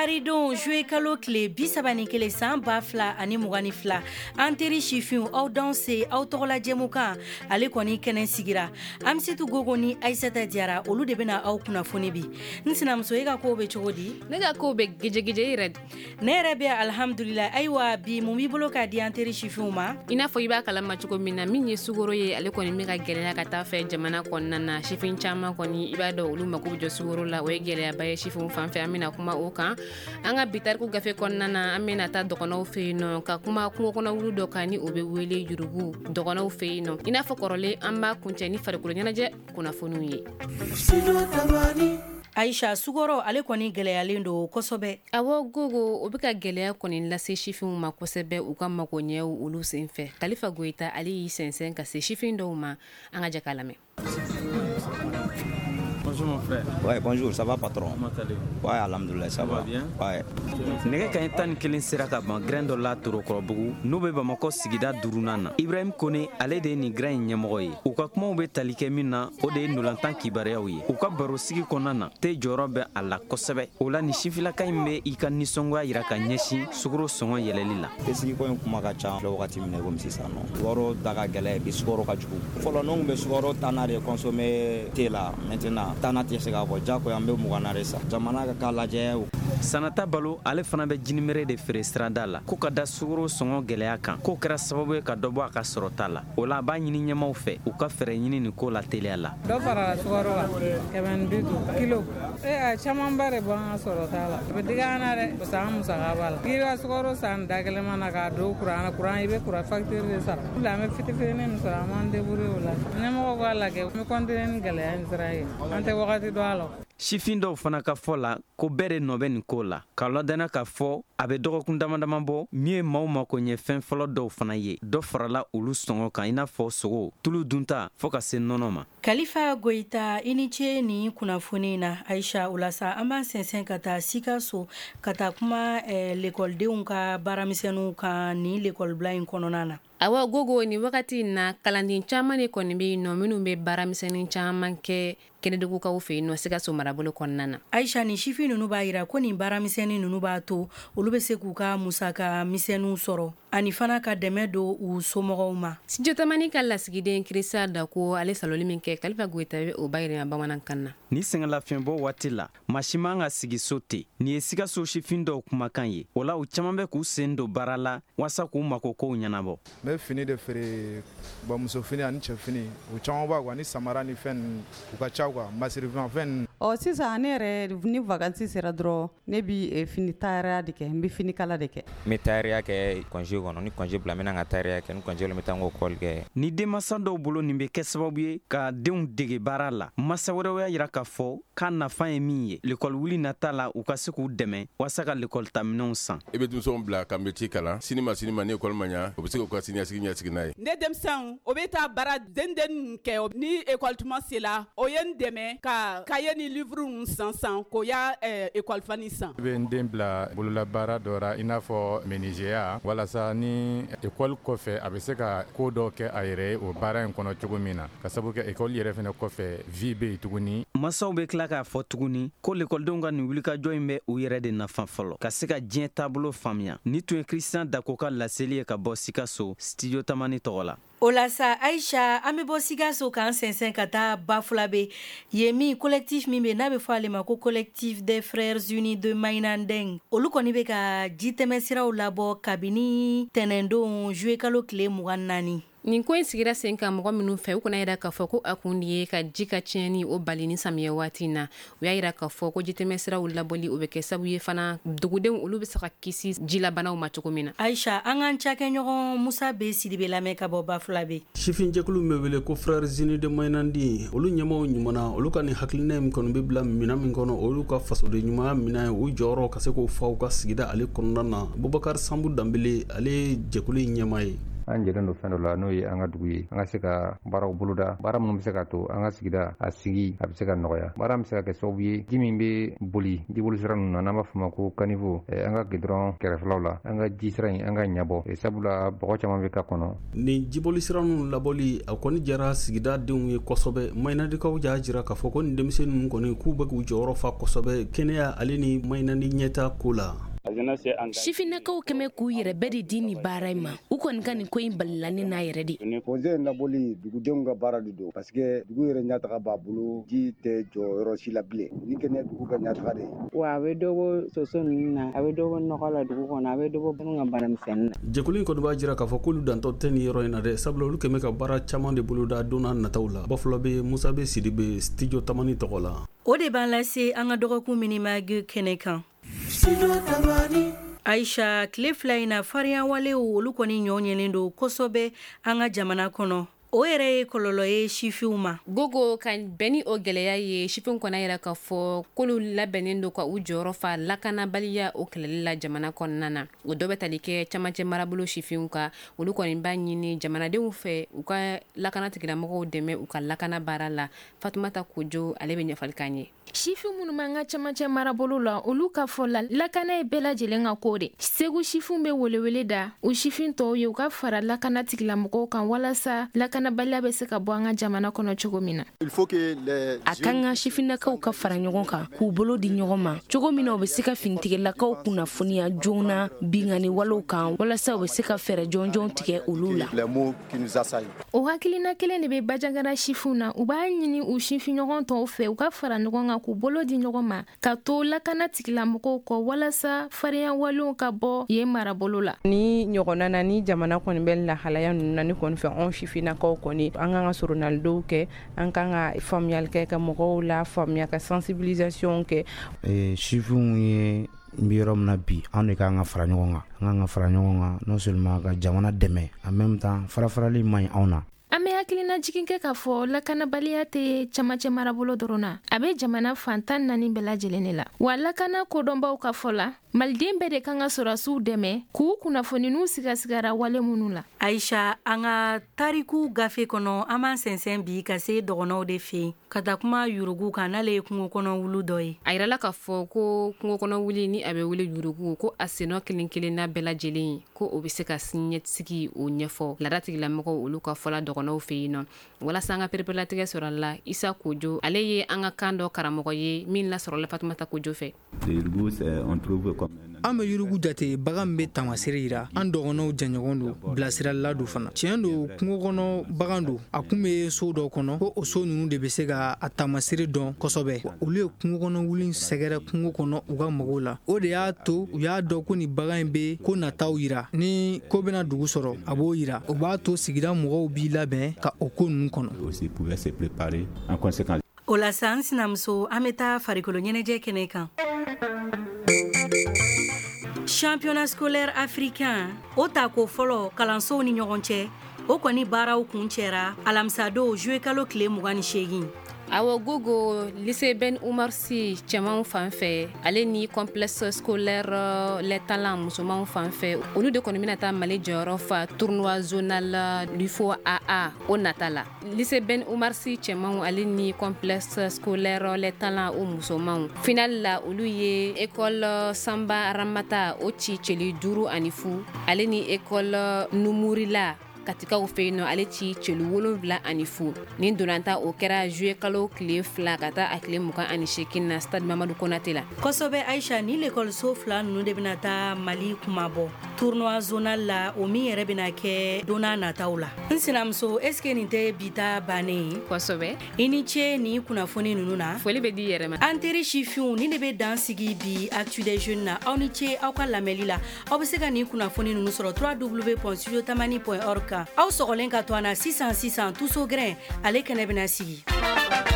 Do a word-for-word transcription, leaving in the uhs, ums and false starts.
Maridon joué kalo kile bi saba ni kelen san ba fila ani mugan ni fila an teri sifinw aw danse aw tɔgɔla jɛmukan ale kɔni kɛnɛ sigira Amisitu Gogo ni Aissata Diarra olu de bena aw kunnafoni bi n sinamuso e ka kow be cogo di ne ka kow be gejegege yɛrɛ ne yɛrɛ be alhamdulila ayiwa bi mun b'i bolo k'a di an teri sifinw ma i n'a fɔ i b'a kalama cogo min na min ye sugoro ye ale kɔni be ka gɛlɛya ka taa fɛ jamana kɔnɔna na sifin caaman kɔni i b'a dɔn olu mako be jɔ sugoro la o ye gɛlɛyaba ye sifinw fan fɛ an bena kuma o kan an ka bitariku gafe kɔnɔna na an bena taa dɔgɔnɔw fɛ yen nɔ ka kuma kungo kɔnɔ wulu dɔ kan ni o be wele yurugu dɔgɔnɔw fɛ yen nɔ i n'a fɔ kɔrɔlen an b'a kuncɛ ni farikolo ɲɛnajɛ kunnafoniw ye Aisha sugoro ale kɔni gɛlɛyalen do kosɛbɛ awɔ Gogo o be ka gɛlɛya kɔni lase sifinw ma kosɛbɛ u ka mago ɲɛw olu sen fɛ Kalifa Goyita ale y'i sɛnsɛn ka se sifin dɔw ma an ka jɛ k'a lamɛn. Bonjour mon frère. Ouais, bonjour, ça va patron? Comment allez-vous? Ouais, alhamdoulilah, ça, ça va. va bien? Ouais. Nege kan tan ni kelen sera ka ban grain dɔ la Torokɔrɔbugu n'u bɛ Bamakɔ sigida duurunan na. Ibrahim Kone ale de ye nin grain in ɲɛmɔgɔ ye. U ka kumaw bɛ tali kɛ min na o de ye ndolantan kibaruyaw ye. U ka baro sigi kɔnɔna na te jɔyɔrɔ bɛ a la kosɛbɛ. O la ni sifilaka in bɛ i ka nisɔngoya yira ka ɲɛsin sugoro sɔngɔ yɛlɛli la. Te sigiko in kuma ka ca filɛ wagati min na komi sisan nɔ. Sugaro da ka gɛlɛ bi sugaro ka jugu. Fɔlɔ n'u bɛ sugaro tanna de consommer te la maintenant tanna tɛ se ka bɔ jako an bɛ mugan na de sa. Jamana ka k'a lajɛ. Sanata Balo ale fana bɛ jinimere de feere sirada la ko ka da sugaro sɔngɔ gɛlɛya kan k'o kɛra sababu ye ka dɔ bɔ a ka sɔrɔta la o la a b'a ɲini ɲɛmaw fɛ u ka fɛɛrɛ ɲini nin ko la teliya la dɔ fara sugaro kan kɛmɛ ni bi duuru kilo e a camanba de bɔ an ka sɔrɔta la u bɛ digi an na dɛ parce que an musaka b'a la k'i ka sugaro san da kelen na k'a don kuran na kuran i bɛ kuran facture de sara o la an bɛ fitinin min sɔrɔ an b'an débrouiller o la ɲɛmɔgɔ k'a lajɛ an bɛ continuer ni gɛlɛya in sira ye an tɛ wagati dɔn a la. Sifin dɔw fana ka fɔ la ko bɛɛ de nɔ bɛ nin ko la ka ladana k'a fɔ a bɛ dɔgɔkun damadama bɔ min ye maaw mako ɲɛ fɛn fɔlɔ dɔw fana ye dɔ farala olu sɔngɔ kan i n'a fɔ sogo tulu dunta fɔɔ ka se nɔnɔ ma. Kalifa Goyita i ni ce nin kunnafoni na Aisha o la sa an b'an sɛnsɛn ka taa Sikaso ka taa kuma eh, lekɔlidenw ka baaramisɛnninw kan ni lekɔlibila in kɔnɔna na. Awɔ Gogo ni wagati in na kalanden caman de kɔni bɛ yen nɔ minnu bɛ baaramisɛnnin caman kɛ kɛnɛdugukaw fɛ yen nɔ Sikaso marabolo kɔnɔna na. Aisha ni sifin ninnu b'a yira ko nin baaramisɛnnin ninnu b'a to olu bɛ se k'u ka musaka misɛnninw sɔrɔ ani fana ka dɛmɛ don u somɔgɔw ma. Studio Tamani ka lasigiden Kirisa Dako ale saloli min kɛ Kalifa Goyita bɛ o bayɛlɛma bamanankan na. Ni sɛngɛlafiɲɛbɔ waati la maa si man ka sigi so ten nin ye Sikaso sifin dɔw kumakan ye o la u caman bɛ k'u sen don baara la walasa k'u mago kow ɲɛnabɔ. N bɛ fini de feere bon muso fini ani cɛ fini u caman b'a quoi ni samara ni fɛn u ka ca quoi masirifɛn fɛn. Ɔ sisan ne yɛrɛ ni vacances sera dɔrɔn ne bi fini tailleur de kɛ n bɛ fini kala de kɛ. N bɛ tailleur kɛ congé kɔnɔ ni congé bila n bɛna n ka tailleur kɛ ni congé la n bɛ taa n ka école kɛ. Ni denmansa dɔw bolo nin bɛ kɛ sababu ye ka denw dege baara la masa wɛrɛw y'a yira k'a fɔ k'a nafa ye min ye l'école wuli nata la u ka se k'u dɛmɛ walasa ka l'école ta minɛnw san. I bɛ denmisɛnw bila ka métier kalan sini ma sini ma ni école ma ɲa u bɛ se k'u ka siniɲɛsigi ɲɛsigi n'a ye. Ne denmisɛnw o bɛ taa baara denden kɛ ni école tuma sera o ye n dɛmɛ ka cahier ni livre san san k'o y'a école fani san. I bɛ n den bila bololabaara dɔ la i n'a fɔ menuisier walasa ni école kɔfɛ a bɛ se ka ko dɔ kɛ a yɛrɛ ye o baara in kɔnɔ cogo min na ka sabu kɛ école yɛrɛ fana kɔfɛ vie bɛ yen tuguni. Masaw bɛ tila k'a fɔ tuguni ko l'écoledenw ka nin wulikajɔ in bɛ u yɛrɛ de nafa fɔlɔ ka se ka diɲɛ taabolo faamuya ni tun ye Christian Dako ka laseli ye ka bɔ Sikaso Studio Tamani tɔgɔ la. O la sa Aisha an bɛ bɔ Sikaso k'an sɛnsɛn ka taa Bafulabe yen min collectif min bɛ n'a bɛ fɔ ale ma ko collectif des frères unis de Mayinandeng olu kɔni bɛ ka jitɛmɛsiraw labɔ kabini tɛnɛndon juillet kalo tile mugan naani. Nin ko in sigira sen kan mɔgɔ minnu fɛ u kana yira k'a fɔ ko a kun ye ka ji ka tiɲɛni o bali ni samiyɛ waati na u y'a yira k'a fɔ ko jitɛmɛsiraw labɔli o bɛ kɛ sababu ye fana dugudenw olu bɛ se ka kisi jilabanaw ma cogo min na. Aisha an k'an cakɛɲɔgɔn Musa B Sidibe lamɛn ka bɔ Bafulabe. Sifin jɛkulu bɛ wele ko frères unis de Mayinandi olu ɲɛmaw ɲumana olu ka nin hakilina min kɔni bɛ bila minɛn min kɔnɔ olu ka fasoden ɲumanya minɛn u jɔyɔrɔ ka se k'o fa u ka sigida ale kɔnɔna na Bubakari Sambu Danbele ale ye jɛkulu in ɲɛma ye. an jɛlen don fɛn dɔ la n'o ye an ka dugu ye an ka se ka baaraw boloda baara minnu bɛ se ka to an ka sigida a sigi a bɛ se ka nɔgɔya baara bɛ se ka kɛ sababu ye ji min bɛ boli jiboli sira ninnu na n'an b'a fɔ ma ko kanivo an ka gidɔrɔn kɛrɛfɛlaw la an ka ji sira in an ka ɲabɔ sabula bɔgɔ caman bɛ k'a kɔnɔ ni jiboli sira ninnu labɔli a kɔni jara sigida denw ye kosɛbɛ mayinadikaw y'a jira k'a fɔ ko ni denmisɛnnin ninnu kɔni k'u bɛ k'u jɔyɔrɔ fa kosɛbɛ kɛnɛya ale ni mayinadi ɲɛta ko la sifinnakaw kɛmɛ k'u yɛrɛ bɛɛ de di nin baara in ma u kɔni ka nin ko in balila ne n'a yɛrɛ de projet labɔli dugudenw ka baara de don parce que dugu yɛrɛ ɲataga b'a bolo ji tɛ jɔ yɔrɔ si la bilen ni kɛnɛ dugu ka ɲataga de wa a bɛ dɔ bɔ soso ninnu na a bɛ dɔ bɔ nɔgɔ la dugu kɔnɔ a bɛ dɔ bɔ minnu ka baaramisɛnnin na jɛkulu in kɔni b'a jira k'a fɔ k'olu dantɔ tɛ nin yɔrɔ in na dɛ sabula olu kɛmɛ ka baara caman de boloda don n'a nataw la bafɔlɔ bɛ musa bɛ sidibe studio tamani tɔgɔ la o de b'an lase an ka dɔgɔkun minimagi kɛnɛ kan Aisha tile fila in na farinya walew olu kɔni ɲɔ ɲɛlen don kosɛbɛ an ka jamana kɔnɔ o yɛrɛ ye kɔlɔlɔ ye sifinw ma gogo ka bɛn ni o gɛlɛya ye sifinw kɔnɔ yɛrɛ k'a fɔ k'olu labɛnnen don ka u jɔyɔrɔ fa lakanabaliya o kɛlɛli la jamana kɔnɔna na o dɔ bɛ tali kɛ camancɛ marabolo sifinw kan olu kɔni b'a ɲini jamanadenw fɛ u ka lakana tigilamɔgɔw dɛmɛ u ka lakana baara la Fatumata Kojo ale bɛ ɲɛfɔli k'an ye sifin minnu b'an ka camancɛ marabolo la olu ka fɔ la lakana ye bɛɛ lajɛlen ka ko de segu sifin bɛ welewele da u sifin tɔw ye u ka fara lakana tigilamɔgɔw kan walasa lakanabaliya bɛ se ka bɔ an ka jamana kɔnɔ cogo min na a kan ka sifinnakaw ka fara ɲɔgɔn kan k'u bolo di ɲɔgɔn ma cogo min na u bɛ se ka finitigilakaw kunnafoniya joona bingani walew kan walasa u bɛ se ka fɛɛrɛ jɔnjɔn tigɛ olu la o hakilina kelen de bɛ Bajangara sifin na u b'a ɲini u sifin ɲɔgɔn tɔw fɛ u ka fara ɲɔgɔn kan k'u bolo di ɲɔgɔn ma ka to lakana tigilamɔgɔw kɔ walasa farinya walew ka bɔ yen marabolo la ni ɲɔgɔnna na ni jamana kɔni bɛ lahalaya ninnu na ni kɔni fɛ anw sifinnakaw kɔni an kan ka soronnalidenw kɛ an kan ka faamuyali kɛ ka mɔgɔw la faamuya ka sensibilisation kɛ sifinw ye n bɛ yɔrɔ min na bi an de kan ka fara ɲɔgɔn kan an kan ka fara ɲɔgɔn kan non seulement ka jamana dɛmɛ en même temps farafarali man ɲi anw na an bɛ hakilina jigin kɛ k'a fɔ lakanabaliya tɛ camancɛ marabolo dɔrɔn na a bɛ jamana fantan naani bɛɛ lajɛlen de la wa lakana kodɔnbaw ka fɔ la maliden bɛɛ de kan ka sɔrɔsiw dɛmɛ k'u kunnafoni n'u sigasigara wale minnu la Aisha an ka tariku gafe kɔnɔ an b'an sɛnsɛn bi ka se dɔgɔnɔw de fɛ yen ka taa kuma yurugu kan n'ale ye kungo kɔnɔ wulu dɔ ye a yirala k'a fɔ ko kungo kɔnɔ wuli ni a bɛ wele yurugu ko a sennɔ kelen kelenna bɛɛ lajɛlen ko o bɛ se ka siniɲɛsigi o ɲɛfɔ laada tigilamɔgɔw olu ka fɔla dɔgɔnɔw fɛ yen nɔ walasa an ka perepelatigɛ sɔrɔ la Isa Kojo ale ye an ka kan dɔ karamɔgɔ ye min lasɔrɔla Fatumata Kojo fɛ an bɛ yurugu jate bagan bɛ tamasere yira an dɔgɔnɔw janɲɔgɔn don bilasiralila don fana tiɲɛ don kungo kɔnɔ bagan don a kun bɛ so dɔ kɔnɔ ko o so ninnu de bɛ se ka a tamasere dɔn kosɛbɛ olu ye kungo kɔnɔ wuli sɛgɛrɛ kungo kɔnɔ u ka mɔgɔw la o de y'a to u y'a dɔn ko ni bagan in bɛ ko nataw yira ni ko bɛna dugu sɔrɔ a b'o yira o b'a to sigida mɔgɔw b'i labɛn ka o ko ninnu kɔnɔ o la sa an sinamuso an bɛ taa farikolo ɲɛnajɛ kɛnɛ kan championnat scolaire africain o ta ko fɔlɔ kalansow ni ɲɔgɔn cɛ o kɔni baaraw kun cɛra alamisadon juwe kalo tile mugan ni seegin awo gogo lycée Ben Umar Sy cɛmanw fan fɛ ale ni complexe scolaire les talents musomanw fan fɛ olu de kɔni bɛna taa Mali jɔyɔrɔ fa tournoi zonal du fo A A o nata la lycée Ben Umar Sy cɛmanw ale ni complexe scolaire les talents o musomanw final la olu ye école Samba Ramata o ci cɛli duuru ani fu ale ni école Numurila katikaw fɛ yen nɔ ale ci cɛlu wolonwula ani fu nin donanta o kɛra juye kalo tile fila ka taa a tile mugan ani seegin na stade Mamadu Konate la kosɛbɛ Aisha ni lekɔliso fila ninnu de bɛna taa Mali kumabɔ tournoi zonal la o min yɛrɛ bɛna kɛ donna nataw la n sinamuso est ce que nin tɛ bita bannen ye kosɛbɛ i ni ce ni kunnafoni ninnu na foli bɛ di yɛrɛ ma an teri sifinw ni de bɛ dan sigi bi Actu des Jeunes na aw ni ce aw ka lamɛnli la aw bɛ se ka nin kunnafoni ninnu sɔrɔ w w w point studio tamani point org aw sɔgɔlen ka to an na sisan sisan tuso grɛn ale kɛnɛ bɛna sigi